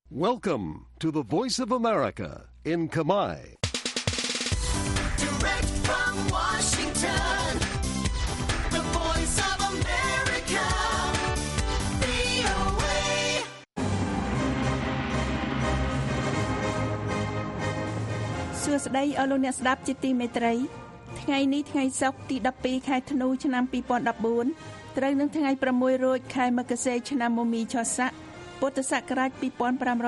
Welcome to the Voice of America in Khmer. Direct from Washington, the Voice of America, VOA. សួស្តីអស់លោកអ្នកស្ដាប់ជាទីមេត្រីថ្ងៃនេះថ្ងៃសុក្រទី12ខែធ្នូឆ្នាំ2014ត្រូវនឹងថ្ងៃ6រោចខែមករាឆ្នាំមមីឆស័កពុទ្ធសករាជ2558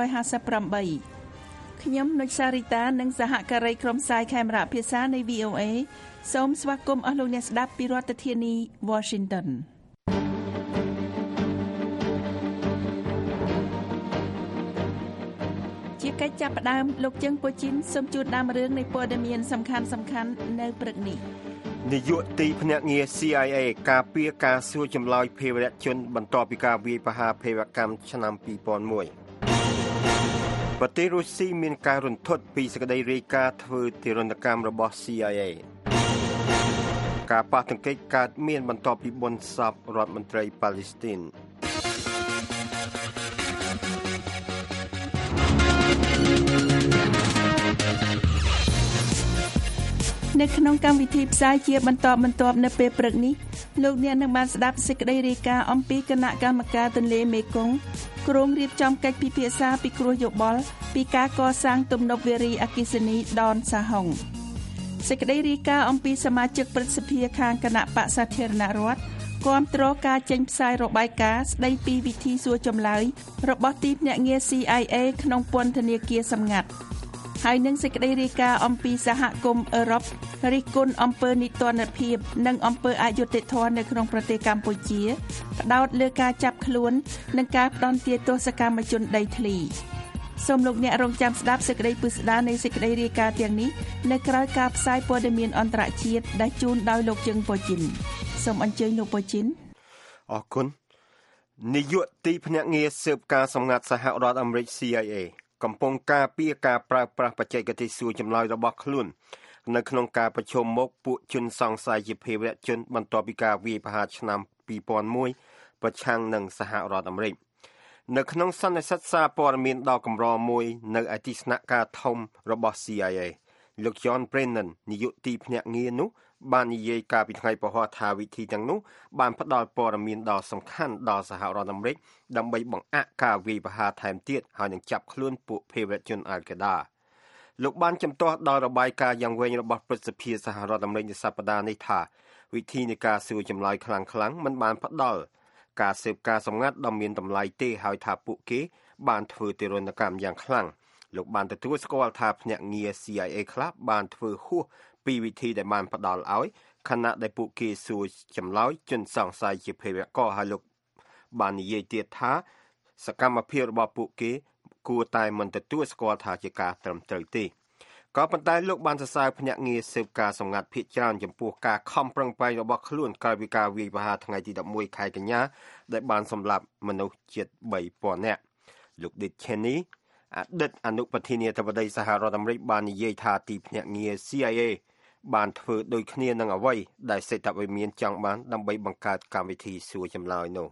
ខ្ញុំនុចសារីតានិងសហការីក្រុមផ្សាយខេមរៈភាសានៃ VOA សូមស្វាគមន៍អស់លោកអ្នកស្ដាប់ពីរដ្ឋធានី Washington ជាកិច្ចចាប់ផ្ដើមលោកជើងពូជីនសូមជូនដើមរឿងនៃព័ត៌មានសំខាន់ៗនៅព្រឹកនេះនាយកទីភ្នាក់ងារ CIA ការពារការសួរចម្លើយភេរវជនបន្ទាប់ពីការវាយប្រហារភេរវកម្មឆ្នាំ2001ប្រទេសរុស្ស៊ីមានការរន្ធត់ពីសេចក្តីរាយការណ៍ធ្វើទារុណកម្មរបស់ CIA ការប៉ះទង្គិចកើតមានបន្ទាប់ពីបុណ្យសពរដ្ឋមន្ត្រីប៉ាឡេស្ទីននៅក្នុងកម្មវិធីផ្សាយជាបន្តបន្ទាប់នៅពេលព្រឹកនេះលោកអ្នកនឹងបានស្ដាប់សេចក្តីរាយការណ៍អំពីគណៈកម្មការទន្លេមេគង្គក្រុងរៀបចំកិច្ចពិភាក្សាពិគ្រោះយោបល់ពីការកសាងទំនប់វារីអគ្គិសនីដនសាហុងសេចក្តីរាយការណ៍អំពីសមាជិកព្រឹទ្ធសភាខាងគណៈបក្សសាធារណរដ្ឋគាំទ្រការចេញផ្សាយរបាយការណ៍ស្តីពីវិធីសួរចម្លើយរបស់ទីភ្នាក់ងារ CIA ក្នុងពន្ធនាគារសម្ងាត់ហើយនឹងសេចក្តីរាយការណ៍អំពីសហគមន៍អឺរ៉ុបរិះគន់អំពើនីតិរដ្ឋភាពនិងអំពើអយុត្តិធម៌នៅក្នុងប្រទេសកម្ពុជាផ្ដោតលើការចាប់ខ្លួននិងការផ្ដន្ទាទោសកម្មជនដីធ្លីសូមលោកអ្នករងចាំស្ដាប់សេចក្តីពិស្ដារនៃសេចក្តីរាយការណ៍ទាំងនេះនៅក្រៅការផ្សាយព័ត៌មានអន្តរជាតិដែលជូនដោយលោកជឹងប៉ូជីនសូមអញ្ជើញលោកប៉ូជីនអរគុណនាយកទីភ្នាក់ងារស៊ើបការសម្ងាត់សហរដ្ឋអាមេរិក CIAកំពុងការពារការប្រើប្រាស់បច្ចេកទេសសួរចម្លើយរបស់ខ្លួននៅក្នុងការប្រជុំមុខពួកជនសង្ស័យជាភេរវជនបន្ទាប់ពីការវាយប្រហារឆ្នាំ2001ប្រឆាំងនឹងសហរដ្ឋអាមេរិកនៅក្នុងសន្និសីទសារព័ត៌មានដ៏កម្រមួយនៅឯទីស្នាក់ការធំរបស់ CIA លោក John Brennan នាយកទីភ្នាក់ងារនោះបាននិយាយកាលពីថ្ងៃពហុថាវិធីទាំងនោះបានផ្ដល់ព័ត៌មានដ៏សំខាន់ដល់សហរដ្ឋអាមេរិកដើម្បីបង្អាក់ការវាយប្រហារថែមទៀតហើយនឹងចាប់ខ្លួនពួកភេរវជនអាល់កាដាលោកបានជំទាស់ដល់របាយការណ៍យ៉ាងវែងរបស់ព្រឹទ្ធសភាសហរដ្ឋអាមេរិកនៅសប្តាហ៍នេះថាវិធីនៃការសួរចម្លើយខ្លាំងៗមិនបានផ្ដល់ការស៊ើបការសម្ងាត់ដ៏មានតម្លៃទេហើយថាពួកគេបានធ្វើទារុណកម្មយ៉ាងខ្លាំងលោកបានទទួលស្គាល់ថាភ្នាក់ងារ CIA ខ្លះបានធ្វើហួសពីវិធីដែលបានផ្ដល់ឲ្យខណៈដែលពួកគេសួរចម្លើយជនសង្ស័យជាភេរវករហើយលោកបាននិយាយទៀតថាសកម្មភាពរបស់ពួកគេគួរតែមិនទទួលស្គាល់ថាជាការត្រឹមត្រូវទេក៏ប៉ុន្តែលោកបានសរសើរភ្នាក់ងារស៊ើបការសម្ងាត់ភាគច្រើនចំពោះការខំប្រឹងប្រែងរបស់ខ្លួនក្រោយពីការវាយប្រហារថ្ងៃទី11ខែកញ្ញាដែលបានសម្លាប់មនុស្សជិត 3000 នាក់លោក Dick Cheney អតីតអនុប្រធានាធិបតីសហរដ្ឋអាមេរិកបាននិយាយថាទីភ្នាក់ងារ CIA បានធ្វើដូចគ្នានឹងអ្វីដែលសេដ្ឋវិមានចង់បានដើម្បីបង្កើតកម្មវិធីសួរចម្លើយនោះ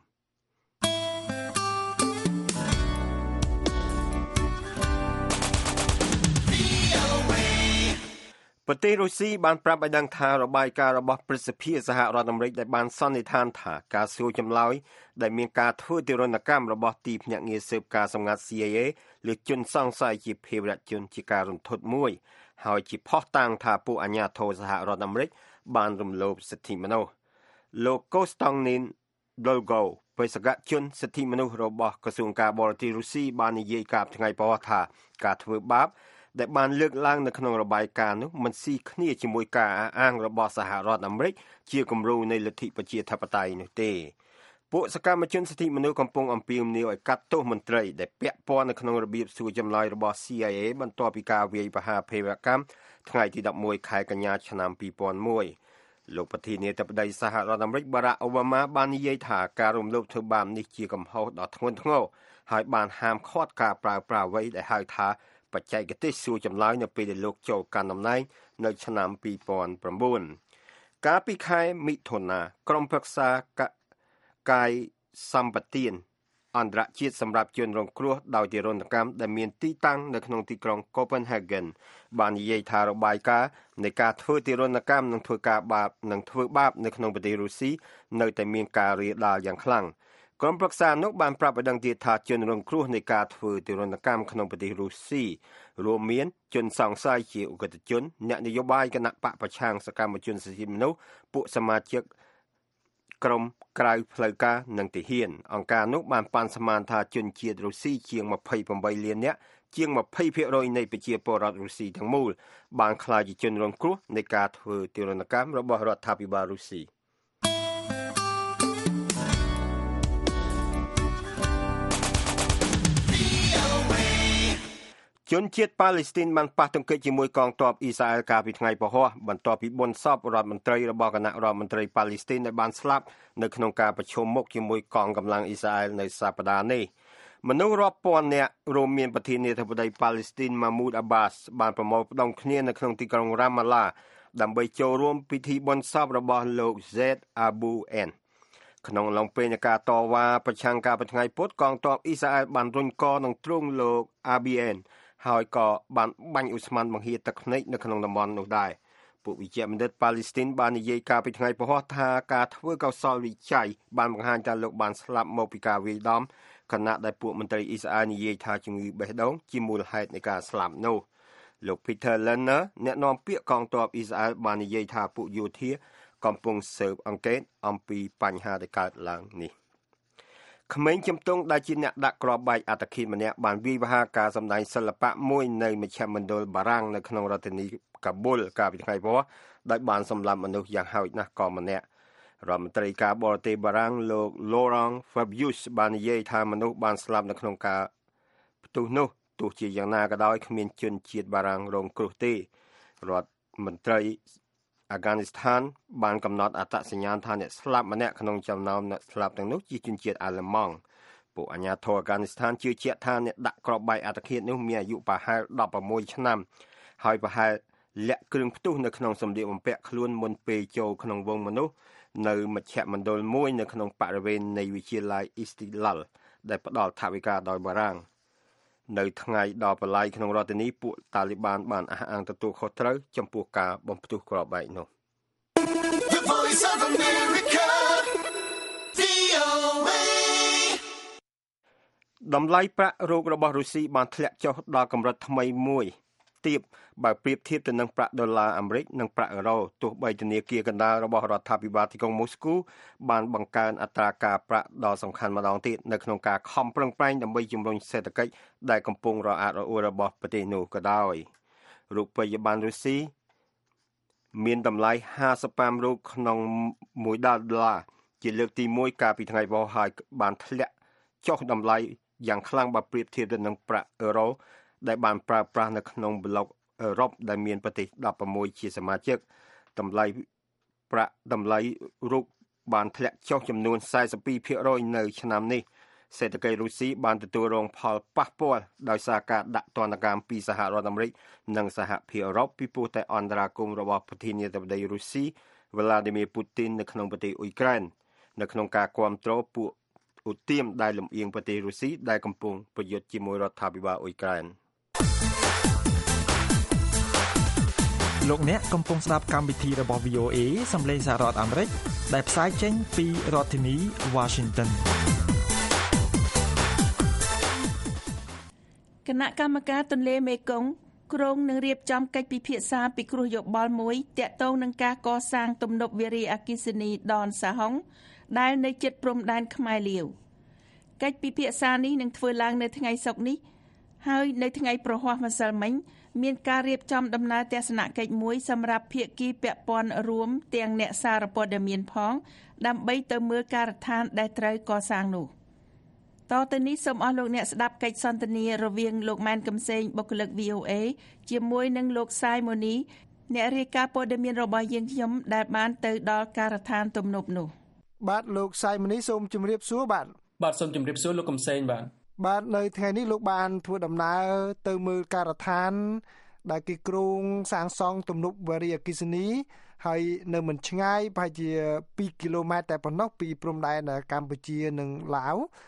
ប្រទេសរុស្ស៊ីបានប្រាប់ឲ្យដឹងថារបាយការណ៍របស់ព្រឹទ្ធសភាសហរដ្ឋអាមេរិកដែលបានសន្និដ្ឋានថាការសួរចម្លើយដែលមានការធ្វើទារុណកម្មរបស់ទីភ្នាក់ងារស៊ើបការសម្ងាត់ CIA លើជនសង្ស័យជាភេរវជនជាការរន្ធត់មួយហើយជាផុសតាងថាពួកអាជ្ញាធរសហរដ្ឋអាមេរិកបានរំលោភសិទ្ធិមនុស្សលោក Konstantin Dolgov បេសកជនសិទ្ធិមនុស្សរបស់ក្រសួងការបរទេសរុស្ស៊ីបាននិយាយកាលថ្ងៃពហុថាការធ្វើបាបដែលបានលើកឡើងនៅក្នុងរបាយការណ៍នោះមិនស៊ីគ្នាជាមួយការអះអាងរបស់សហរដ្ឋអាមេរិកជាគំរូនៃលទ្ធិប្រជាធិបតេយ្យនោះទេពួកសកម្មជនសិទ្ធិមនុស្សកំពុងអំពាវនាវឲ្យកាត់ទោសមន្ត្រីដែលពាក់ព័ន្ធនៅក្នុងរបៀបសួរចម្លើយរបស់ CIA បន្ទាប់ពីការវាយប្រហារភេរវកម្មថ្ងៃទី11ខែកញ្ញាឆ្នាំ2001លោកប្រធានាធិបតីសហរដ្ឋអាមេរិក Barack Obama បាននិយាយថាការរំលោភធ្វើបាបនេះជាកំហុសដ៏ធ្ងន់ធ្ងរហើយបានហាមឃាត់ការប្រើប្រាស់អ្វីដែលហៅថាបច្ចេកទេសសួរចម្លើយនៅពេលដែលលោកចូលកាន់តំណែងនៅឆ្នាំ2009កាលពីខែមិថុនាក្រុមប្រឹក្សាកាយសម្បទានអន្តរជាតិសម្រាប់ជនរងគ្រោះដោយទារុណកម្មដែលមានទីតាំងនៅក្នុងទីក្រុង Copenhagen បាននិយាយថារបាយការណ៍នៃការធ្វើទារុណកម្មនិងធ្វើបាបនៅក្នុងប្រទេសរុស្ស៊ីនៅតែមានការរាលដាលយ៉ាងខ្លាំងក្រុមប្រឹក្សានោះបានប្រាប់ឲ្យដឹងទៀតថាជនរងគ្រោះនៃការធ្វើទារុណកម្មក្នុងប្រទេសរុស្ស៊ីរួមមានជនសង្ស័យជាឧក្រិដ្ឋជនអ្នកនយោបាយគណៈបកប្រឆាំងសកម្មជនសិទ្ធិមនុស្សពួកសមាជិកក្រុមក្រៅផ្លូវការនិងទាហានអង្គការនោះបានប៉ាន់ស្មានថាជនជាតិរុស្ស៊ីជាង28លាននាក់ជាង 20% នៃប្រជាពលរដ្ឋរុស្ស៊ីទាំងមូលបានក្លាយជាជនរងគ្រោះនៃការធ្វើទារុណកម្មរបស់រដ្ឋាភិបាលរុស្ស៊ីជនជាតិប៉ាឡេស្ទីនបានប៉ះទង្គិចជាមួយកងទ័ពអ៊ីស្រាអែលកាលពីថ្ងៃពហុបន្ទាប់ពីបុណ្យសពរដ្ឋមន្ត្រីរបស់គណៈរដ្ឋមន្ត្រីប៉ាឡេស្ទីនដែលបានស្លាប់នៅក្នុងការប្រជុំមុខជាមួយកងកម្លាំងអ៊ីស្រាអែលនៅសប្តាហ៍នេះមនុស្សរាប់ពាន់នាក់រួមមានប្រធានាធិបតីប៉ាឡេស្ទីនម៉ាមូដអាបាសបានប្រមូលផ្តុំគ្នានៅក្នុងទីក្រុងរ៉ាម៉ាឡាដើម្បីចូលរួមពិធីបុណ្យសពរបស់លោក Zed Abu En ក្នុងឡុងពេលនៃការតវ៉ាប្រឆាំងការប្រថ្ងៃពុធកងទ័ពអ៊ីស្រាអែលបានរុញកនឹងទ្រូងលោក ABN ហើយក៏បានបាញ់ឧស្ម័នបង្ហៀទឹកភ្នែកនៅក្នុងតំបន់នោះដែរពួកវិជ្ជបណ្ឌិតប៉ាឡេស្ទីនបាននិយាយកាលពីថ្ងៃពហុថាការធ្វើកោសលវិច័យបានបង្ហាញថាលោកបានស្លាប់មកពីការវាយដំខណៈដែលពួកមន្ត្រីអ៊ីស្រាអែលនិយាយថាជំងឺបេះដូងជាមូលហេតុនៃការស្លាប់នោះលោក Peter Lerner អ្នកនាំពាក្យកងទ័ពអ៊ីស្រាអែលបាននិយាយថាពួកយោធាកំពុងស៊ើបអង្កេតអំពីបញ្ហាដែលកើតឡើងនេះក្មេងជំទង់ដែលជាអ្នកដាក់គ្រាប់បែកអត្តឃាតម្នាក់បានវាយប្រហារការសម្ដែងសិល្បៈមួយនៅមជ្ឈមណ្ឌលបារាំងនៅក្នុងរដ្ឋធានីកាប៊ុលកាលពីថ្ងៃពុធដោយបានសម្លាប់មនុស្សយ៉ាងហោចណាស់ក៏ម្នាក់រដ្ឋមន្ត្រីការបរទេសបារាំងលោក Laurent Fabius បាននិយាយថាមនុស្សបានស្លាប់នៅក្នុងការផ្ទុះនោះទោះជាយ៉ាងណាក៏ដោយគ្មានជនជាតិបារាំងរងគ្រោះទេរដ្ឋមន្ត្រីអាហ្គានីស្ថានបានកំណត់អត្តសញ្ញាណថាអ្នកស្លាប់ម្នាក់ក្នុងចំណោមអ្នកស្លាប់ទាំងនោះជាជនជាតិអាល្លឺម៉ង់ពួកអាជ្ញាធរអាហ្គានីស្ថានជឿជាក់ថាអ្នកដាក់គ្រាប់បែកអត្តឃាតនោះមានអាយុប្រហែល16ឆ្នាំហើយប្រហែលលាក់គ្រឿងផ្ទុះនៅក្នុងសម្លៀកបំពាក់ខ្លួនមុនពេលចូលក្នុងវង់មនុស្សនៅមជ្ឈមណ្ឌលមួយនៅក្នុងបរិវេណនៃវិទ្យាល័យ Istiklal ដែលផ្ដល់ថវិកាដោយបារាំងនៅថ្ងៃដល់បលាយក្នុងរដ្ឋធានីពួកតាលីបានបានអះអាងទទួលខុសត្រូវចំពោះការបំផ្ទុះគ្រាប់បែកនោះ The Voice of America, VOA. តម្លៃប្រាក់រោគរបស់រុស្ស៊ីបានធ្លាក់ចុះដល់កម្រិតថ្មីមួយទាបបើប្រៀបធៀបទៅនឹងប្រាក់ដុល្លារអាមេរិកនិងប្រាក់អឺរ៉ូទោះបីធនាគារកណ្ដាលរបស់រដ្ឋាភិបាលទីក្រុងមូស្គូបានបង្កើនអត្រាការប្រាក់ដ៏សំខាន់ម្ដងទៀតនៅក្នុងការខំប្រឹងប្រែងដើម្បីជំរុញសេដ្ឋកិច្ចដែលកំពុងរអាក់រអួលរបស់ប្រទេសនោះក៏ដោយរូបិយប័ណ្ណរុស្ស៊ីមានតម្លៃ55រូបក្នុង1ដុល្លារជាលើកទី1កាលពីថ្ងៃពុធហើយបានធ្លាក់ចុះតម្លៃយ៉ាងខ្លាំងបើប្រៀបធៀបទៅនឹងប្រាក់អឺរ៉ូដែលបានប្រើប្រាស់នៅក្នុងប្លុកអឺរ៉ុបដែលមានប្រទេស16ជាសមាជិកតម្លៃប្រាក់តម្លៃរូបបានធ្លាក់ចុះចំនួន 42% នៅឆ្នាំនេះសេដ្ឋកិច្ចរុស្ស៊ីបានទទួលរងផលប៉ះពាល់ដោយសារការដាក់ទណ្ឌកម្មពីសហរដ្ឋអាមេរិកនិងសហភាពអឺរ៉ុបពីព្រោះតែអន្តរាគមន៍របស់ប្រធានាធិបតីរុស្ស៊ី Vladimir Putin នៅក្នុងប្រទេសអ៊ុយក្រែននៅក្នុងការគាំទ្រពួកឧទាមដែលលំអៀងប្រទេសរុស្ស៊ីដែលកំពុងប្រយុទ្ធជាមួយរដ្ឋាភិបាលអ៊ុយក្រែនលោកអ្នកកំពុងស្ដាប់កម្មវិធីរបស់ VOA សម្លេងសហរដ្ឋអាមេរិកដែលផ្សាយចេញពីរដ្ឋធានី Washington គណៈកម្មការទន្លេមេគង្គគ្រោងនឹងរៀបចំកិច្ចពិភាក្សាពិគ្រោះយោបល់មួយទាក់ទងនឹងការកសាងទំនប់វារីអគ្គិសនីដនសាហុងដែលនៅជិតព្រំដែនខ្មែរលាវកិច្ចពិភាក្សានេះនឹងធ្វើឡើងនៅថ្ងៃសុក្រនេះហើយនៅថ្ងៃប្រហ័សម្សិលមិញមានការរៀបចំដំណើរទស្សនកិច្ចមួយសម្រាប់ភាគីពាក់ព័ន្ធរួមទាំងអ្នកសារព័ត៌មានផងដើម្បីទៅមើលការដ្ឋានដែលត្រូវកសាងនោះតទៅនេះសូមអស់លោកអ្នកស្ដាប់កិច្ចសន្ទនារវាងលោកម៉ែនកំសែងបុគ្គលិក VOA ជាមួយនឹងលោកសាយម៉ូនីអ្នករាយការណ៍ព័ត៌មានរបស់យើងខ្ញុំដែលបានទៅដល់ការដ្ឋានទំនប់នោះបាទលោកសាយម៉ូនីសូមជម្រាបសួរបាទសូមជម្រាបសួរលោកកំសែងបាទនៅថ្ងៃនេះលោកបានធ្វើដំណើរទៅមើលការដ្ឋានដែលគេគ្រោងសាងសង់ទំនប់វារីអគ្គិសនីហើយនៅមិនឆ្ងាយប្រហែលជា2គីឡូម៉ែត្រតែប៉ុណ្ណោះពីព្រំដែនកម្ពុជានិងឡាវ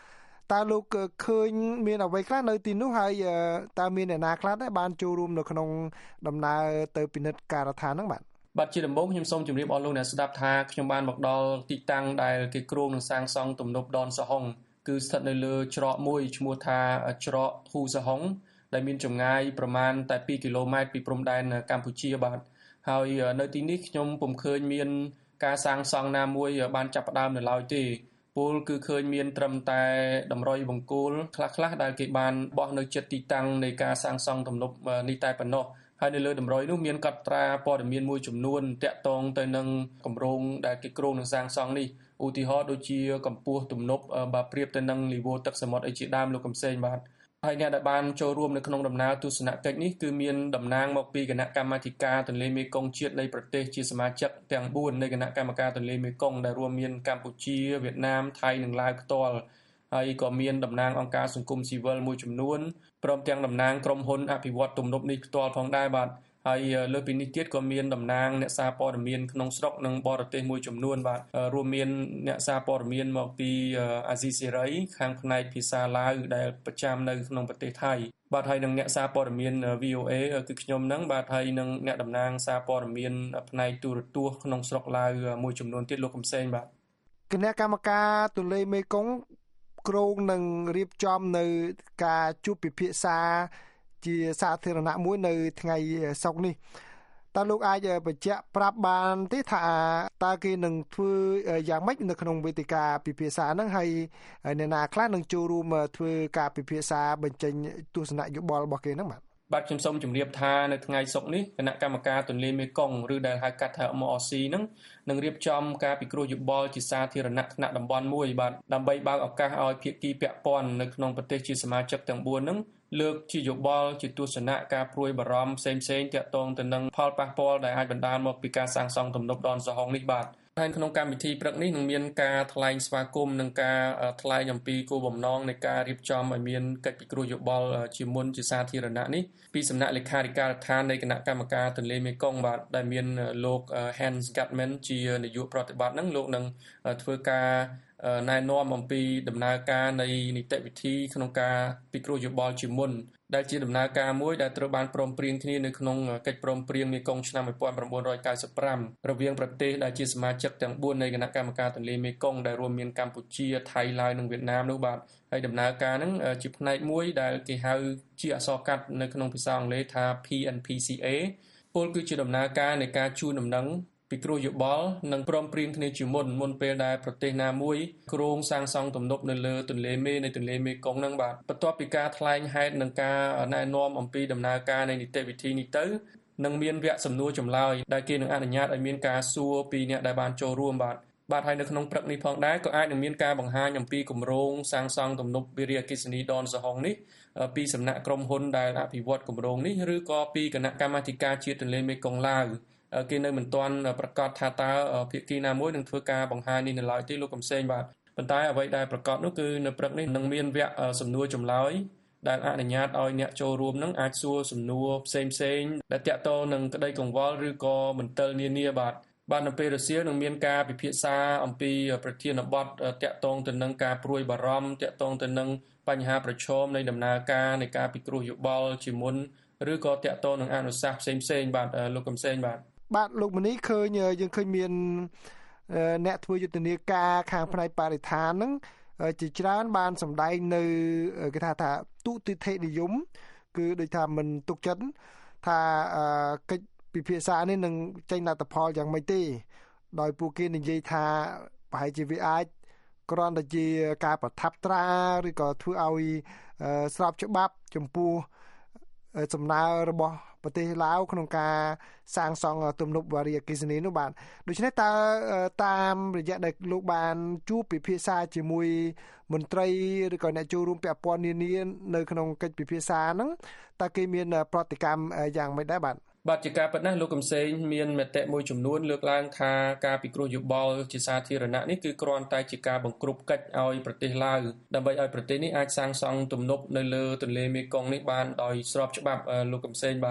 តើលោកឃើញមានអ្វីខ្លះនៅទីនោះហើយតើមានអ្នកណាខ្លះដែរបានចូលរួមនៅក្នុងដំណើរទៅពិនិត្យការដ្ឋានហ្នឹងបាទជាដំបូងខ្ញុំសូមជម្រាបអស់លោកអ្នកស្ដាប់ថាខ្ញុំបានមកដល់ទីតាំងដែលគេគ្រោងនឹងសាងសង់ទំនប់ដនសហុងគឺស្ថិតនៅលើច្រកមួយឈ្មោះថាច្រកហ៊ូសហុងដែលមានចម្ងាយប្រមាណតែ2គីឡូម៉ែត្រពីព្រំដែនកម្ពុជាបាទហើយនៅទីនេះខ្ញុំពុំឃើញមានការសាងសង់ណាមួយបានចាប់ផ្ដើមនៅឡើយទេពលគឺឃើញមានត្រឹមតែតម្រុយបង្គោលខ្លះៗដែលគេបានបោះនៅជិតទីតាំងនៃការសាងសង់ទំនប់នេះតែប៉ុណ្ណោះហើយនៅលើតម្រុយនោះមានកត់ត្រាព័ត៌មានមួយចំនួនតាក់ទងទៅនឹងគម្រោងដែលគេគ្រោងនឹងសាងសង់នេះឧទាហរណ៍ដូចជាកម្ពស់ទំនប់បើប្រៀបទៅនឹងលីវ៉ូទឹកសមុទ្រអីជាដើមលោកកំសែងបាទហើយអ្នកដែលបានចូលរួមនៅក្នុងដំណើរទស្សនកិច្ចនេះគឺមានតំណាងមកពីគណៈកម្មាធិការទន្លេមេគង្គជាតិនៃប្រទេសជាសមាជិកទាំង4នៃគណៈកម្មការទន្លេមេគង្គដែលរួមមានកម្ពុជាវៀតណាមថៃនិងឡាវផ្ទាល់ហើយក៏មានតំណាងអង្គការសង្គមស៊ីវិលមួយចំនួនព្រមទាំងតំណាងក្រុមហ៊ុនអភិវឌ្ឍទំនប់នេះផ្ទាល់ផងដែរបាទហើយលើពីនេះទៀតក៏មានតំណាងអ្នកសារព័ត៌មានក្នុងស្រុកនិងបរទេសមួយចំនួនបាទរួមមានអ្នកសារព័ត៌មានមកពីអាស៊ីសេរីខាងផ្នែកភាសាឡាវដែលប្រចាំនៅក្នុងប្រទេសថៃបាទហើយនឹងអ្នកសារព័ត៌មាន VOA គឺខ្ញុំហ្នឹងបាទហើយនឹងអ្នកតំណាងសារព័ត៌មានផ្នែកទូរទស្សន៍ក្នុងស្រុកឡាវមួយចំនួនទៀតលោកកំសែងបាទគណៈកម្មការទន្លេមេគង្គគ្រោងនឹងរៀបចំនៅការជួបពិភាក្សាជាសាធារណៈមួយនៅថ្ងៃសុក្រនេះតើលោកអាចបញ្ជាក់ប្រាប់បានទេថាតើគេនឹងធ្វើយ៉ាងម៉េចនៅក្នុងវេទិកាពិភាក្សាហ្នឹងហើយអ្នកណាខ្លះនឹងចូលរួមធ្វើការពិភាក្សាបញ្ចេញទស្សនៈយោបល់របស់គេហ្នឹងបាទខ្ញុំសូមជម្រាបថានៅថ្ងៃសុក្រនេះគណៈកម្មការទន្លេមេគង្គឬដែលហៅកាត់ថា MRC ហ្នឹងនឹងរៀបចំការពិគ្រោះយោបល់ជាសាធារណៈថ្នាក់តំបន់មួយបាទដើម្បីបើកឱកាសឲ្យភាគីពាក់ព័ន្ធនៅក្នុងប្រទេសជាសមាជិកទាំង4ហ្នឹងលើកជាយោបល់ជាទស្សនៈការព្រួយបារម្ភផ្សេងៗទាក់ទងទៅនឹងផលប៉ះពាល់ដែលអាចបណ្ដាលមកពីការសាងសង់ទំនប់ដនសហុងនេះបាទហើយក្នុងកម្មវិធីព្រឹកនេះនឹងមានការថ្លែងស្វាគមន៍និងការថ្លែងអំពីគោលបំណងនៃការរៀបចំឲ្យមានកិច្ចពិគ្រោះយោបល់ជាមុនជាសាធារណៈនេះពីសំណាក់លេខាធិការដ្ឋាននៃគណៈកម្មការទន្លេមេគង្គបាទដែលមានលោក Hans Gatman ជានាយកប្រតិបត្តិនឹងលោកនឹងធ្វើការណែនាំអំពីដំណើរការនៃនីតិវិធីក្នុងការពិគ្រោះយោបល់ជាមុនដែលជាដំណើរការមួយដែលត្រូវបានព្រមព្រៀងគ្នានៅក្នុងកិច្ចព្រមព្រៀងមេគង្គឆ្នាំ1995រវាងប្រទេសដែលជាសមាជិកទាំង4នៃគណៈកម្មការទន្លេមេគង្គដែលរួមមានកម្ពុជាថៃឡាវនិងវៀតណាមនោះបាទហើយដំណើរការហ្នឹងជាផ្នែកមួយដែលគេហៅជាអក្សរកាត់នៅក្នុងភាសាអង់គ្លេសថា PNPCA ពលគឺជាដំណើរការនៃការជូនដំណឹងពិគ្រោះយោបល់និងព្រមព្រៀងគ្នាជាមុនពេលដែលប្រទេសណាមួយគ្រោងសាងសង់ទំនប់នៅលើទន្លេមេនៃទន្លេមេគង្គហ្នឹងបាទបន្ទាប់ពីការថ្លែងហេតុនិងការណែនាំអំពីដំណើរការនៃនីតិវិធីនេះទៅនឹងមានវគ្គសំណួរចម្លើយដែលគេនឹងអនុញ្ញាតឲ្យមានការសួរពីអ្នកដែលបានចូលរួមបាទហើយនៅក្នុងព្រឹកនេះផងដែរក៏អាចនឹងមានការបង្ហាញអំពីគម្រោងសាងសង់ទំនប់វារីអគ្គិសនីដនសហុងនេះពីសំណាក់ក្រុមហ៊ុនដែលអភិវឌ្ឍគម្រោងនេះឬក៏ពីគណៈកម្មាធិការជាតិទន្លេមេគង្គឡាវគេនៅមិនទាន់ប្រកាសថាតើភាគីណាមួយនឹងធ្វើការបង្ហាញនេះនៅឡើយទេលោកកំសែងបាទប៉ុន្តែអ្វីដែលប្រកាសនោះគឺនៅព្រឹកនេះនឹងមានវគ្គសំណួរចម្លើយដែលអនុញ្ញាតឲ្យអ្នកចូលរួមនឹងអាចសួរសំណួរផ្សេងដែលតាក់ទងនឹងក្តីកង្វល់ឬក៏មន្ទិលនានាបាទនៅពេលរសៀលនឹងមានការពិភាក្សាអំពីប្រធានបទតាក់ទងទៅនឹងការព្រួយបារម្ភតាក់ទងទៅនឹងបញ្ហាប្រឈមនៃដំណើរការនៃការពិគ្រោះយោបល់ជាមុនឬក៏តាក់ទងនឹងអនុសាសន៍ផ្សេងបាទលោកកំសែងបាទលោកមនីឃើញយើងឃើញមានអ្នកធ្វើយុទ្ធនាការខាងផ្នែកបរិស្ថានហ្នឹងជាច្រើនបានសម្ដែងនៅគេថាទុតិធិនិយមគឺដូចថាមិនទុកចិត្តថាកិច្ចពិភាក្សានេះនឹងចេញលទ្ធផលយ៉ាងម៉េចទេដោយពួកគេនិយាយថាប្រហែលជាវាអាចគ្រាន់តែជាការប្រថាប់ត្រាឬក៏ធ្វើឲ្យស្របច្បាប់ចំពោះសំណើរបស់ប្រទេសឡាវក្នុងការសាងសង់ទំនប់វារីអគ្គិសនីនោះបាទដូច្នេះតើតាមរយៈដែលលោកបានជួបពិភាក្សាជាមួយមន្ត្រីឬក៏អ្នកចូលរួមពាក់ព័ន្ធនានានៅក្នុងកិច្ចពិភាក្សាហ្នឹងតើគេមានប្រតិកម្មយ៉ាងម៉េចដែរបាទជាការពិតណាស់លោកកំសែងមានមតិមួយចំនួនលើកឡើងថាការពិគ្រោះយោបល់ជាសាធារណៈនេះគឺគ្រាន់តែជាការបង្ក្រប់កិច្ចឲ្យប្រទេសឡាវដើម្បីឲ្យប្រទេសនេះអាចសាងសង់ទំនប់នៅលើទន្លេមេគង្គនេះបានដោយស្របច្បាប់លោកកំសែងបាទ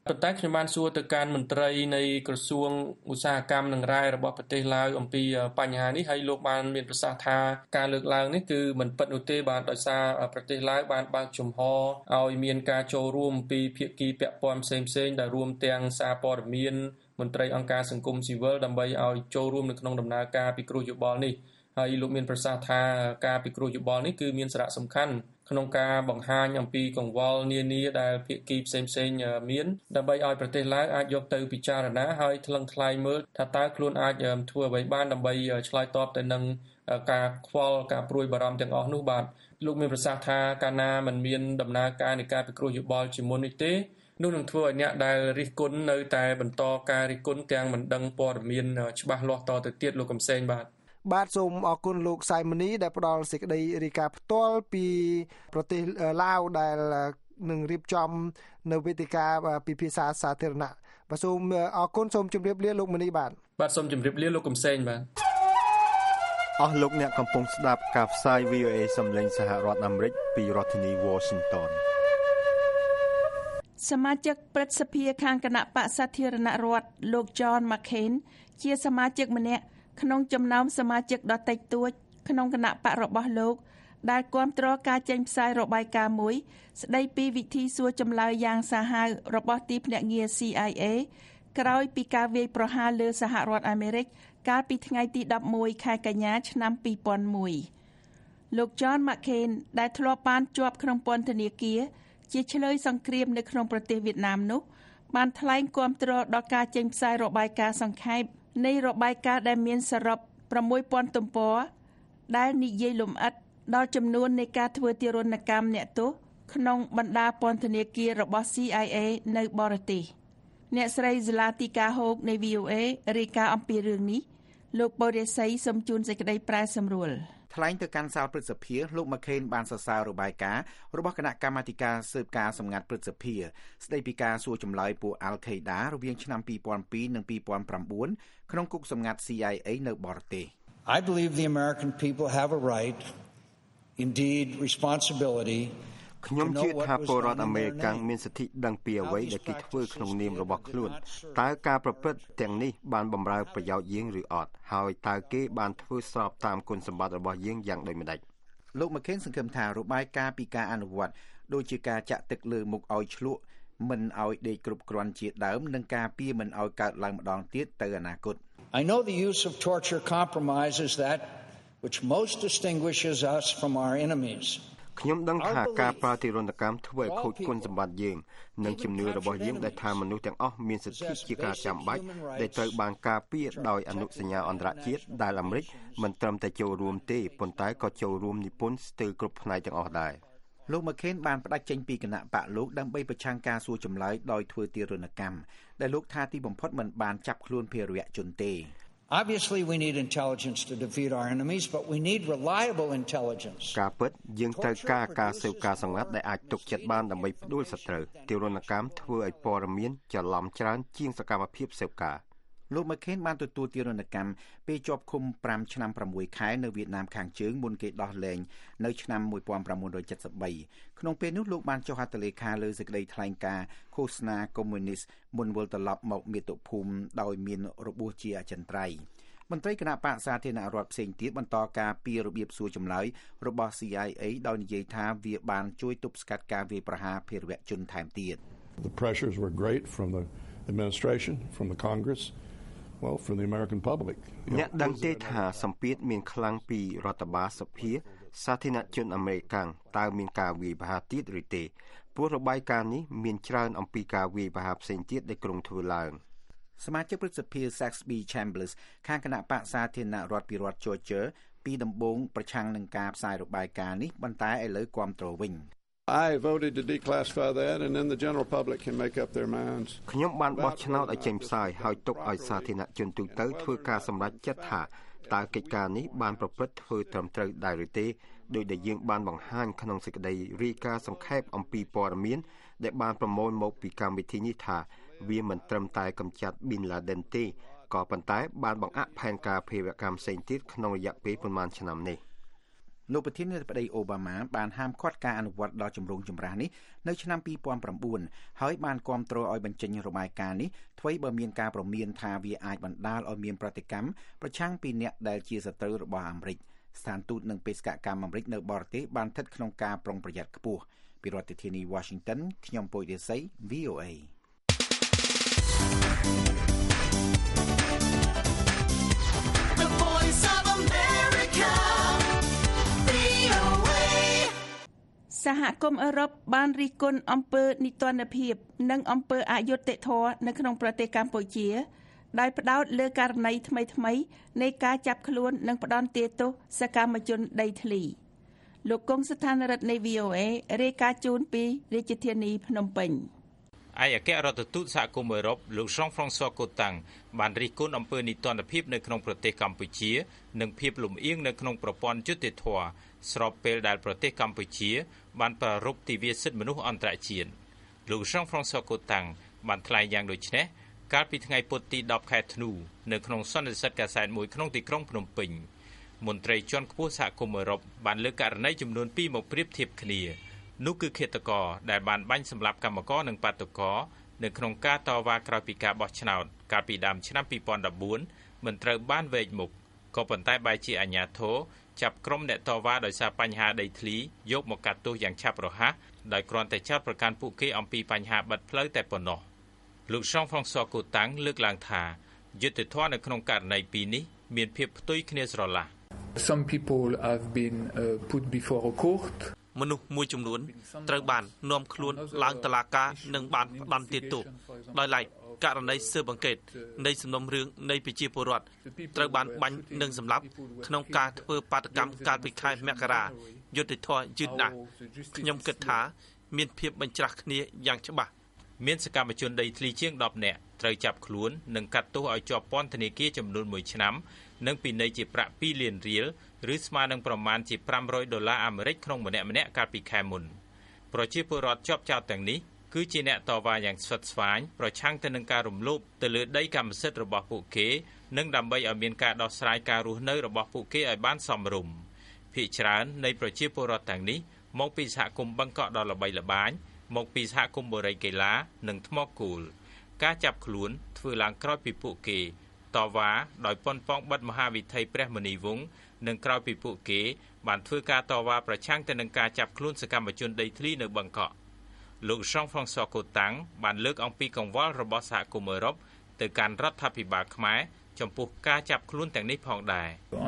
ប៉ុន្តែខ្ញុំបានសួរទៅកាន់មន្ត្រីនៃក្រសួងឧស្សាហកម្មនិងរ៉ែរបស់ប្រទេសឡាវអំពីបញ្ហានេះហើយលោកបានមានប្រសាសន៍ថាការលើកឡើងនេះគឺមិនពិតនោះទេបាទដោយសារប្រទេសឡាវបានបើកចំហឲ្យមានការចូលរួមពីភាគីពាក់ព័ន្ធផ្សេងៗដែលរួមទាំងសារព័ត៌មានមន្ត្រីអង្គការសង្គមស៊ីវិលដើម្បីឲ្យចូលរួមនៅក្នុងដំណើរការពិគ្រោះយោបល់នេះហើយលោកមានប្រសាសន៍ថាការពិគ្រោះយោបល់នេះគឺមានសារៈសំខាន់ក្នុងការបង្ហាញអំពីកង្វល់នានាដែលភាគីផ្សេងៗមានដើម្បីឲ្យប្រទេសឡាវអាចយកទៅពិចារណាហើយថ្លឹងថ្លែងមើលថាតើខ្លួនអាចធ្វើអ្វីបានដើម្បីឆ្លើយតបទៅនឹងការខ្វល់ការព្រួយបារម្ភទាំងអស់នោះបាទលោកមានប្រសាសន៍ថាកាលណាมันមានដំណើរការនៃការពិគ្រោះយោបល់ជាមុននេះទេនោះនឹងធ្វើឲ្យអ្នកដែលរិះគន់នៅតែបន្តការរិះគន់ទាំងមិនដឹងព័ត៌មានច្បាស់លាស់តទៅទៀតលោកកំសែងបាទសូមអរគុណលោកសៃម៉ូនីដែលផ្ដល់សេចក្តីរាយការណ៍ផ្ទាល់ពីប្រទេសឡាវដែលនឹងរៀបចំនៅវេទិកាពិភាក្សាសាធារណៈបាទសូមអរគុណសូមជម្រាបលាលោកម៉ូនីបាទសូមជម្រាបលាលោកកំសែងបាទអស់លោកអ្នកកំពុងស្ដាប់ការផ្សាយ VOA សំឡេងសហរដ្ឋអាមេរិកពីរដ្ឋធានី Washington សមាជិកព្រឹទ្ធសភាខាងគណៈបក្សសាធារណរដ្ឋលោក John McCain ជាសមាជិកម្នាក់ក្នុងចំណោមសមាជិកដ៏តិចតួចក្នុងគណៈបករបស់លោកដែលគាំទ្រការចេញផ្សាយរបាយការណ៍មួយស្ដីពីវិធីសួរចម្លើយយ៉ាងសាហាវរបស់ទីភ្នាក់ងារ CIA ក្រោយពីការវាយប្រហារលើសហរដ្ឋអាមេរិកកាលពីថ្ងៃទី11ខែកញ្ញាឆ្នាំ2001លោក John McCain ដែលធ្លាប់បានជាប់ក្នុងពន្ធនាគារជាឆ្លើយសង្គ្រាមនៅក្នុងប្រទេសវៀតណាមនោះបានថ្លែងគាំទ្រដល់ការចេញផ្សាយរបាយការណ៍សង្ខេបនៃរបាយការណ៍ដែលមានសរុប 6,000 ទំព័រដែលនិយាយលម្អិតដល់ចំនួននៃការធ្វើទារុណកម្មអ្នកទោសក្នុងបណ្ដាពន្ធនាគាររបស់ CIA នៅបរទេសអ្នកស្រី Zlatika Hoke នៃ VOA រាយការណ៍អំពីរឿងនេះលោកបូរិស័យសូមជូនសេចក្តីប្រែសម្រួលថ្លែងទៅកាន់សាលព្រឹទ្ធសភាលោក McCain បានសរសើររបាយការណ៍របស់គណៈកម្មាធិការស៊ើបការសម្ងាត់ព្រឹទ្ធសភាស្ដីពីការសួរចម្លើយពួក Al-Qaeda រវាងឆ្នាំ2002និង2009ក្នុងគុកសម្ងាត់ CIA នៅបរទេស I believe the American people have a right, indeed responsibility ខ្ញុំជឿថាពលរដ្ឋអាមេរិកមានសិទ្ធិដឹងពីអ្វីដែលគេធ្វើក្នុងនាមរបស់ខ្លួនតើការប្រព្រឹត្តទាំងនេះបានបម្រើប្រយោជន៍យើងឬអត់ហើយតើគេបានធ្វើស្របតាមគុណសម្បត្តិរបស់យើងយ៉ាងដូចម្តេចលោក McCain សង្ឃឹមថារបាយការណ៍ពីការអនុវត្តដូចជាការចាក់ទឹកលើមុខឲ្យឆ្លក់មិនឲ្យដេកគ្រប់គ្រាន់ជាដើមនិងការពារមិនឲ្យកើតឡើងម្ដងទៀតទៅអនាគត I know the use of torture compromises that which most distinguishes us from our enemies ខ្ញុំដឹងថាការប្រើទារុណកម្មធ្វើឲ្យខូចគុណសម្បត្តិយើងនិងជំនឿរបស់យើងដែលថាមនុស្សទាំងអស់មានសិទ្ធិជាការចាំបាច់ដែលត្រូវបានការពារដោយអនុសញ្ញាអន្តរជាតិដែលអាមេរិកមិនត្រឹមតែចូលរួមទេប៉ុន្តែក៏ចូលរួមនិពន្ធស្ទើរគ្រប់ផ្នែកទាំងអស់ដែរលោក McCain បានផ្ដាច់ចេញពីគណៈបកលោកដើម្បីប្រឆាំងការសួរចម្លើយដោយធ្វើទារុណកម្មដែលលោកថាទីបំផុតមិនបានចាប់ខ្លួនភេរវជនទេ Obviously we need intelligence to defeat our enemies but we need reliable intelligence ការពិតយើងត្រូវការស៊ើបការសម្ងាត់ដែលអាចទុកចិត្តបានដើម្បីផ្ដួលសត្រូវទារុណកម្មធ្វើឲ្យព័ត៌មានច្រឡំច្រើនជាងសកម្មភាពស៊ើបការលោក McCain បានទទួលទារុណកម្មពេលជាប់ឃុំ5ឆ្នាំ6ខែនៅវៀតណាមខាងជើងមុនគេដោះលែងនៅឆ្នាំ1973ក្នុងពេលនោះលោកបានចុះហត្ថលេខាលើសេចក្តីថ្លែងការណ៍ឃោសនាកុម្មុយនីសមុនវិលត្រឡប់មកមាតុភូមិដោយមានរបួសជាអចិន្ត្រៃយ៍មន្ត្រីគណៈបក្សសាធារណរដ្ឋផ្សេងទៀតបន្តការពីរបៀបសួរចម្លើយរបស់ CIA ដោយនិយាយថាវាបានជួយទប់ស្កាត់ការវាយប្រហារភេរវជនថែមទៀត The pressures were great from the administration from the Congress Well for the American public អ្នកដឹងទេថាសម្ពាធមានខ្លាំងពីរដ្ឋបាលសភាសាធារណជនអាមេរិកតើមានការវាយប្រហារទៀតឬទេព្រោះរបាយការណ៍នេះមានច្រើនអំពីការវាយប្រហារផ្សេងទៀតដែលក្រុងធ្វើឡើងសមាជិកព្រឹទ្ធសភា Saxby Chambliss ខាងគណៈបក្សសាធារណរដ្ឋពីរដ្ឋ Georgia ពីដំបូងប្រឆាំងនឹងការផ្សាយរបាយការណ៍នេះប៉ុន្តែឥឡូវគាំទ្រវិញ I voted to declassify that and then the general public can make up their minds ខ្ញុំបានបោះឆ្នោតឲ្យចេញផ្សាយហើយទុកឲ្យសាធារណជនទូទៅធ្វើការសម្រេចចិត្តថាតើកិច្ចការនេះបានប្រព្រឹត្តធ្វើត្រឹមត្រូវដែរឬទេដោយដែលយើងបានបង្ហាញក្នុងសេចក្តីរាយការណ៍សង្ខេបអំពីព័ត៌មានដែលបានប្រមូលមកពីកម្មវិធីនេះថាវាមិនត្រឹមតែកម្ចាត់ Bin Laden ទេក៏ប៉ុន្តែបានបង្អាក់ផែនការភេរវកម្មផ្សេងទៀតក្នុងរយៈពេលប្រមាណឆ្នាំនេះលោកប្រធានាធិបតីអូបាម៉ាបានហាមឃាត់ការអនុវត្តដ៏ចម្រូងចម្រាសនេះនៅឆ្នាំ2009ហើយបានគាំទ្រឲ្យបញ្ចេញរបាយការណ៍នេះថ្មីបើមានការព្រមានថាវាអាចបណ្ដាលឲ្យមានប្រតិកម្មប្រឆាំងពីអ្នកដែលជាសត្រូវរបស់អាមេរិកស្ថានទូតនិងបេសកកម្មអាមេរិកនៅបរទេសបានស្ថិតក្នុងការប្រុងប្រយ័ត្នខ្ពស់ពីរដ្ឋធានី Washington ខ្ញុំពុយរិស័យ VOA The Voice of America VOA សហគមន៍អឺរ៉ុបបានរិះគន់អំពើនីតិរដ្ឋភាពនិងអំពើអយុត្តិធម៌នៅក្នុងប្រទេសកម្ពុជាដោយផ្ដោតលើករណីថ្មីៗនៃការចាប់ខ្លួននិងផ្ដន្ទាទោសសកម្មជនដីធ្លីលោកកុងស្ថានរដ្ឋនៃ VOA រាយការណ៍ជូនពីរាជធានីភ្នំពេញឯកអគ្គរដ្ឋទូតសហគមន៍អឺរ៉ុបលោក Jean-François Cotin បានរិះគន់អំពើនីតិរដ្ឋភាពនៅក្នុងប្រទេសកម្ពុជានិងភាពលំអៀងនៅក្នុងប្រព័ន្ធយុត្តិធម៌ស្របពេលដែលប្រទេសកម្ពុជាបានប្រារព្ធទិវាសិទ្ធិមនុស្សអន្តរជាតិលោក Jean-François Cotin បានថ្លែងយ៉ាងដូចនេះកាលពីថ្ងៃពុធទី10ខែធ្នូនៅក្នុងសន្និសីទកាសែតមួយក្នុងទីក្រុងភ្នំពេញមន្ត្រីជាន់ខ្ពស់សហគមន៍អឺរ៉ុបបានលើកករណីចំនួន2មកប្រៀបធៀបគ្នានោះគឺឃាតករដែលបានបាញ់សម្លាប់កម្មករនិងបាតុករនៅក្នុងការតវ៉ាក្រោយពីការបោះឆ្នោតកាលពីដើមឆ្នាំ2014មិនត្រូវបានវែកមុខក៏ប៉ុន្តែបែរជាអាជ្ញាធរចាប់ក្រុមអ្នកតវ៉ាដោយសារបញ្ហាដីធ្លីយកមកកាត់ទោសយ៉ាងឆាប់រហ័សដោយគ្រាន់តែចោទប្រកាន់ពួកគេអំពីបញ្ហាបិទផ្លូវតែប៉ុណ្ណោះលោក Jean-François Cotin លើកឡើងថាយុត្តិធម៌នៅក្នុងករណីពីរនេះមានភាពផ្ទុយគ្នាស្រឡះ Some people have been put before a court មនុស្សមួយចំនួនត្រូវបាននាំខ្លួនឡើងតុលាការនិងបានផ្ដន្ទាទោសដោយឡែកករណីស៊ើបអង្កេតនៃសំណុំរឿងនៃប្រជាពលរដ្ឋត្រូវបានបាញ់និងសម្លាប់ក្នុងការធ្វើបាតកម្មកាលពីខែមករាយុត្តិធម៌យឺតណាស់ខ្ញុំគិតថាមានភាពបញ្ច្រាស់គ្នាយ៉ាងច្បាស់មានសកម្មជនដីធ្លីជាង10នាក់ត្រូវចាប់ខ្លួននិងកាត់ទោសឲ្យជាប់ពន្ធនាគារចំនួន1ឆ្នាំនិងពិន័យជាប្រាក់2លានរៀលឬស្មើនឹងប្រមាណជា$500អាមេរិកក្នុងម្នាក់ៗកាលពីខែមុនប្រជាពលរដ្ឋជាប់ចោទទាំងនេះគឺជាអ្នកតវ៉ាយ៉ាងស្វិតស្វាញប្រឆាំងទៅនឹងការរំលោភទៅលើដីកម្មសិទ្ធិរបស់ពួកគេនិងដើម្បីឲ្យមានការដោះស្រាយការរស់នៅរបស់ពួកគេឲ្យបានសមរម្យភាគច្រើននៃប្រជាពលរដ្ឋទាំងនេះមកពីសហគមន៍បឹងកក់ដ៏ល្បីល្បាញមកពីសហគមន៍បូរីកេឡានិងថ្មគោលការចាប់ខ្លួនធ្វើឡើងក្រោយពីពួកគេតវ៉ាដោយប៉ុនប៉ងបិទមហាវិថីព្រះមុនីវង្សនិងក្រោយពីពួកគេបានធ្វើការតវ៉ាប្រឆាំងទៅនឹងការចាប់ខ្លួនសកម្មជនដីធ្លីនៅបឹងកក់លោក Jean-François Cotin បានលើកអំពីកង្វល់របស់សហគមន៍អឺរ៉ុបទៅកាន់រដ្ឋាភិបាលខ្មែរចំពោះការចាប់ខ្លួនទាំងនេះផងដែរ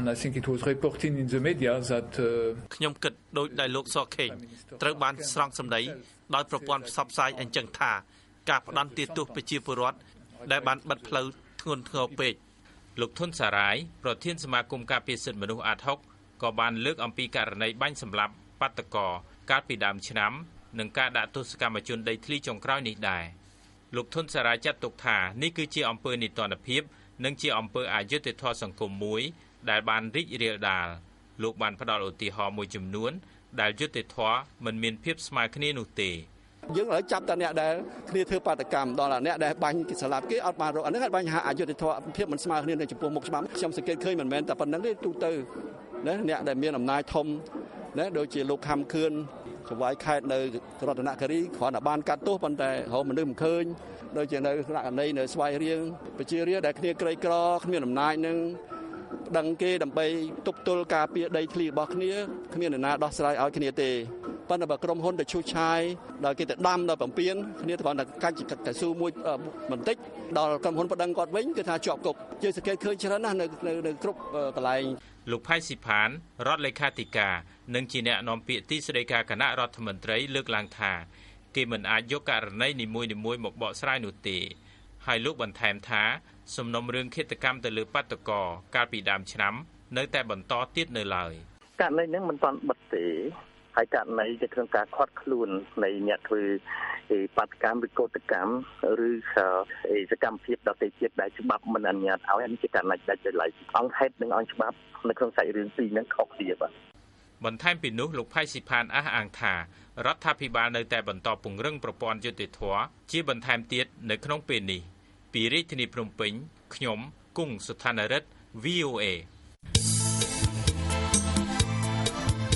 ខ្ញុំគិតដូចដែលលោកសខេងត្រូវបានស្រង់សម្ដីដោយប្រព័ន្ធផ្សព្វផ្សាយអញ្ចឹងថាការផ្ដន្ទាទោសប្រជាពលរដ្ឋដែលបានបិទផ្លូវធ្ងន់ធ្ងរពេកលោកធុនសារាយប្រធានសមាគមការពារសិទ្ធិមនុស្សអាត6ក៏បានលើកអំពីករណីបាញ់សម្លាប់បាតុករកាលពីដើមឆ្នាំនិងការដាក់ទោសសកម្មជនដីធ្លីចុងក្រោយនេះដែរលោកធុនសារាយចាត់ទុកថានេះគឺជាអំពើនីតិរដ្ឋភាពនិងជាអំពើអយុត្តិធម៌សង្គមមួយដែលបានរីករាលដាលលោកបានផ្ដល់ឧទាហរណ៍មួយចំនួនដែលយុត្តិធម៌មិនមានភាពស្មើគ្នានោះទេយើងឥឡូវចាប់តែអ្នកដែលគ្នាធ្វើបាតកម្មដល់អ្នកដែលបាញ់គេស្លាប់គេអត់បានរកអានេះអាចបាញ់ហាអយុត្តិធម៌ភាពមិនស្មើគ្នានៅចំពោះមុខច្បាប់ខ្ញុំសង្កេតឃើញមិនមែនតែប៉ុណ្្នឹងទេទូទៅណាអ្នកដែលមានអំណាចធំណាដូចជាលោកខំខឿនចង្វាយខេត្តនៅរតនគិរីគ្រាន់តែបានកាត់ទោសប៉ុន្តែរកមនុស្សមិនឃើញដូចជានៅករណីនៅស្វាយរៀងប្រជារាស្ត្រដែលគ្នាក្រីក្រគ្មានអំណាចនឹងដឹងគេដើម្បីទប់ទល់ការពារដីធ្លីរបស់គ្នាគ្មាននរណាដោះស្រាយឲ្យគ្នាទេប៉ុន្តែបើក្រុមហ៊ុនទៅឈូសឆាយដល់គេទៅដាំដល់បំពេញគ្នាគ្រាន់តែកាច់កស៊ូមួយបន្តិចដល់ក្រុមហ៊ុនប្តឹងគាត់វិញគឺថាជាប់គុកយើងសង្កេតឃើញច្រើនណាស់នៅគ្រប់កន្លែងលោកផៃស៊ីផានរដ្ឋលេខាធិការនិងជាអ្នកនាំពាក្យទីស្តីការគណៈរដ្ឋមន្ត្រីលើកឡើងថាគេមិនអាចយកករណីនីមួយៗមកបកស្រាយនោះទេហើយលោកបន្ថែមថាសំណុំរឿងឃាតកម្មទៅលើបាតុករកាលពីដើមឆ្នាំនៅតែបន្តទៀតនៅឡើយករណីហ្នឹងមិនទាន់បិទទេហើយករណីនៅក្នុងការខាត់ខ្លួននៃអ្នកធ្វើបាតកម្មឬកោតកម្មឬសកម្មភាពដទៃទៀតដែលច្បាប់មិនអនុញ្ញាតឲ្យនេះជាករណីដាច់ដោយឡែកអង្គហេតុនិងអង្គច្បាប់នៅក្នុងសាច់រឿងពីរហ្នឹងខុសគ្នាបាទបន្ថែមពីនោះលោកផៃស៊ីផានអះអាងថារដ្ឋាភិបាលនៅតែបន្តពង្រឹងប្រព័ន្ធយុត្តិធម៌ជាបន្ថែមទៀតនៅក្នុងពេលនេះពីរាជធានីភ្នំពេញខ្ញុំគង់សុថានរិទ្ធ VOA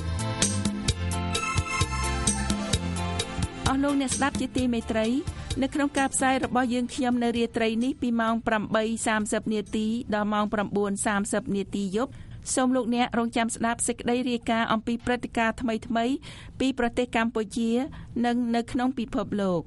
អស់លោកអ្នកស្ដាប់ជាទីមេត្រីនៅក្នុងការផ្សាយរបស់យើងខ្ញុំនៅរាត្រីនេះពីម៉ោង 8:30 នាទីដល់ម៉ោង 9:30 នាទីយប់សូមលោកអ្នករងចាំស្ដាប់សេចក្តីរាយការណ៍អំពីព្រឹត្តិការណ៍ថ្មីៗពីប្រទេសកម្ពុជានិងនៅក្នុងពិភពលោក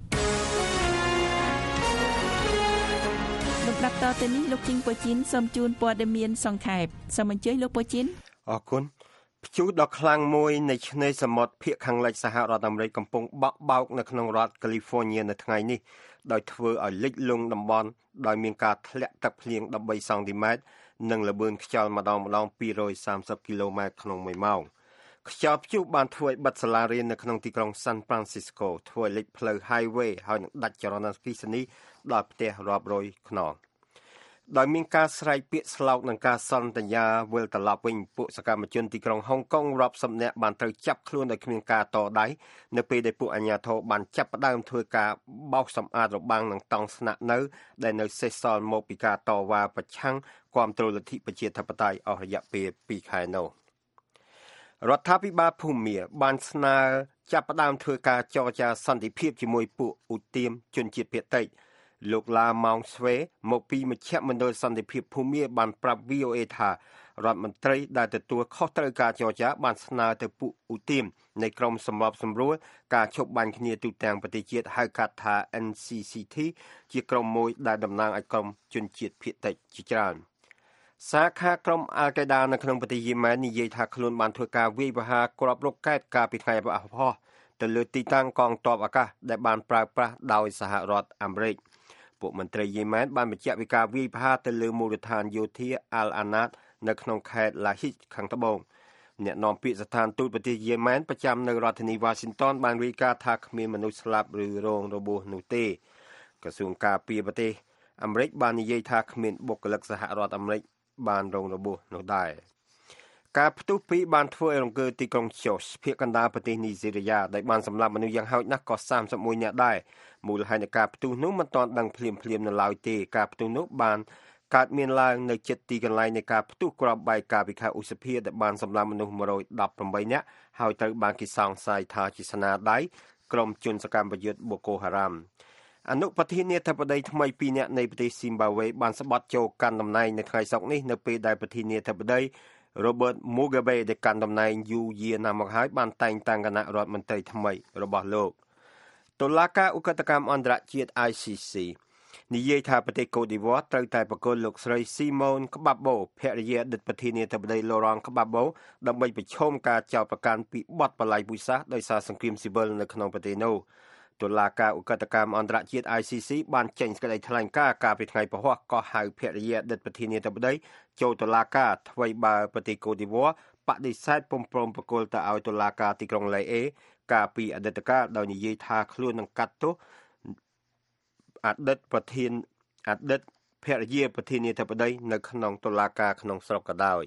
លំដាប់តទៅនេះលោកជីងប៉ូជីនសូមជូនព័ត៌មានសង្ខេបសូមអញ្ជើញលោកប៉ូជីនអរគុណព្យុះដ៏ខ្លាំងមួយនៃឆ្នេរសមុទ្រភាគខាងលិចសហរដ្ឋអាមេរិកកំពុងបក់បោកនៅក្នុងរដ្ឋ California នៅថ្ងៃនេះដោយធ្វើឲ្យលិចលង់តំបន់ដោយមានការធ្លាក់ទឹកភ្លៀង13សង់ទីម៉ែត្រនិងល្បឿនខ្យល់ម្ដង230គីឡូម៉ែត្រក្នុង1ម៉ោងខ្យល់ព្យុះបានធ្វើឲ្យបិទសាលារៀននៅក្នុងទីក្រុង San Francisco ធ្វើឲ្យលិចផ្លូវ highway ហើយនឹងដាច់ចរន្តអគ្គិសនីដល់ផ្ទះរាប់រយខ្នងដោយមានការស្រែកពាក្យស្លោកនិងការសន្យាវិលត្រឡប់វិញពួកសកម្មជនទីក្រុងហុងកុងរាប់សិបនាក់បានត្រូវចាប់ខ្លួនដោយគ្មានការតដៃនៅពេលដែលពួកអាជ្ញាធរបានចាប់ផ្ដើមធ្វើការបោសសម្អាតរបាំងនិងតង់ស្នាក់នៅដែលនៅសេសសល់មកពីការតវ៉ាប្រឆាំងគាំទ្រលទ្ធិប្រជាធិបតេយ្យអស់រយៈពេល2ខែនោះរដ្ឋាភិបាលភូមាបានស្នើចាប់ផ្ដើមធ្វើការចរចាសន្តិភាពជាមួយពួកឧទាមជនជាតិភាគតិចលោកឡាម៉ោងស្វេមកពីមជ្ឈមណ្ឌលសន្តិភាពភូមាបានប្រាប់ VOA ថារដ្ឋមន្ត្រីដែលទទួលខុសត្រូវការចរចាបានស្នើទៅពួកឧទាមនៃក្រមសម្របសម្រួលការឈប់បាញ់គ្នាទូទាំងប្រទេសជាតិហៅកាត់ថា NCCT ជាក្រុមមួយដែលតំណាងឲ្យក្រុមជនជាតិភាគតិចជាច្រើនសាខាក្រុមអាល់កេដានៅក្នុងប្រទេសយេម៉ែននិយាយថាខ្លួនបានធ្វើការវាយប្រហារគ្រាប់រ៉ុកកែតកាលពីថ្ងៃអាទិត្យទៅលើទីតាំងកងទ័ពអាកាសដែលបានប្រើប្រាស់ដោយសហរដ្ឋអាមេរិកពួកមន្ត្រីយេម៉ែនបានបញ្ជាក់ពីការវាយប្រហារទៅលើមូលដ្ឋានយោធាអាល់អាណាតនៅក្នុងខេត្តឡាហ៊ីចខាងត្បូងអ្នកនាំពាក្យស្ថានទូតប្រទេសយេម៉ែនប្រចាំនៅរដ្ឋធានី Washington បានរាយការណ៍ថាគ្មានមនុស្សស្លាប់ឬរងរបួសនោះទេក្រសួងការពារប្រទេសអាមេរិកបាននិយាយថាគ្មានបុគ្គលិកសហរដ្ឋអាមេរិកបានរងរបួសនោះដែរការផ្ទុះពីបានធ្វើឲ្យរង្គើទីក្រុង Jos ភាគកណ្ដាលប្រទេសនីហ្សេរីយ៉ាដែលបានសម្លាប់មនុស្សយ៉ាងហោចណាស់ក៏31នាក់ដែរមូលហេតុនៃការផ្ទុះនោះមិនទាន់ដឹងភ្លាមៗនៅឡើយទេការផ្ទុះនោះបានកើតមានឡើងនៅជិតទីកន្លែងនៃការផ្ទុះគ្រាប់បែកកាលពីខែឧសភាដែលបានសម្លាប់មនុស្ស118នាក់ហើយត្រូវបានគេសង្ស័យថាជាស្នាដៃក្រុមជនសកម្មប្រយុទ្ធបូកូហារ៉ាមអនុប្រធានាធិបតីថ្មី2នាក់នៃប្រទេសស៊ីមបាវេបានស្បត់ចូលកាន់តំណែងនៅថ្ងៃសុក្រនេះនៅពេលដែលប្រធានាធិបតី Robert Mugabe ដែលកាន់តំណែងយូរយារណាស់មកហើយបានតែងតាំងគណៈរដ្ឋមន្ត្រីថ្មីរបស់លោកតុលាការឧក្រិដ្ឋកម្មអន្តរជាតិ ICC និយាយថាប្រទេសកូឌីវ៉ាត្រូវតែប្រគល់លោកស្រី Simone Gbagbo ភរិយាអតីតប្រធានាធិបតី Laurent Gbagbo ដើម្បីប្រឈមការចោទប្រកាន់ពីបទបល្ល័ង្កពូជសាសន៍ដោយសារសង្គ្រាមស៊ីវិលនៅក្នុងប្រទេសនោះតុលាការឧក្រិដ្ឋកម្មអន្តរជាតិ ICC បានចេញសេចក្តីថ្លែងការណ៍កាលពីថ្ងៃពហុក៏ហៅភរិយាអតីតប្រធានាធិបតីចូលតុលាការថ្មីបើប្រទេសកូឌីវ៉ាបដិសេធពុំព្រមប្រគល់ទៅឲ្យតុលាការទីក្រុងឡេអេកាលពីអតីតកាលដោយនិយាយថាខ្លួននឹងកាត់ទោសអតីតភរិយាប្រធានាធិបតីនៅក្នុងតុលាការក្នុងស្រុកក៏ដោយ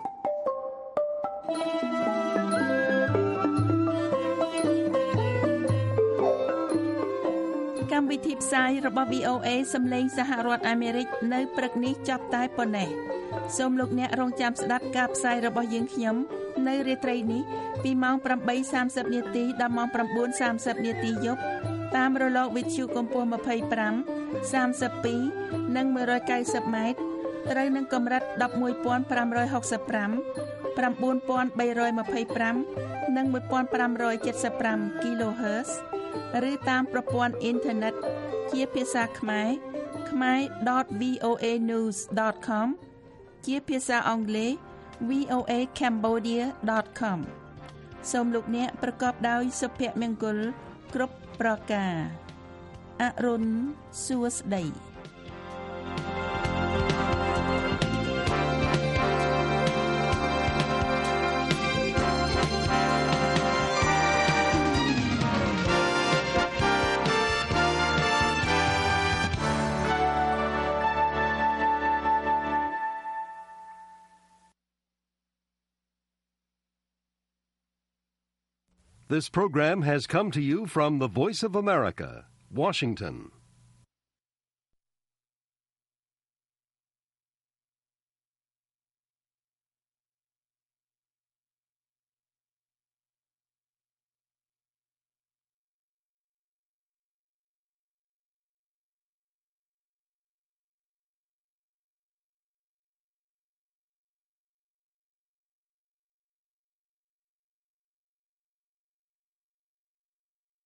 កម្មវិធីផ្សាយរបស់ VOA សម្លេងសហរដ្ឋអាមេរិកនៅព្រឹកនេះចប់តែប៉ុណ្ណេះសូមលោកអ្នករងចាំស្ដាប់ការផ្សាយរបស់យើងខ្ញុំនៅរាត្រីនេះពីម៉ោង 8:30 នាទីដល់ម៉ោង 9:30 នាទីយប់តាមរលកវិទ្យុកម្ពស់25 32និង190ម៉ែត្រត្រូវនឹងកម្រិត 11,565 9,325 និង 1,575 kHz ឬតាមប្រព័ន្ធអ៊ីនធឺណិតជាភាសាខ្មែរ ជាភាសាអង់គ្លេស voacambodia.com សូមលោកអ្នកប្រកបដោយសុភមង្គលគ្រប់ប្រការអរុនសួស្តី This program has come to you from the Voice of America, Washington.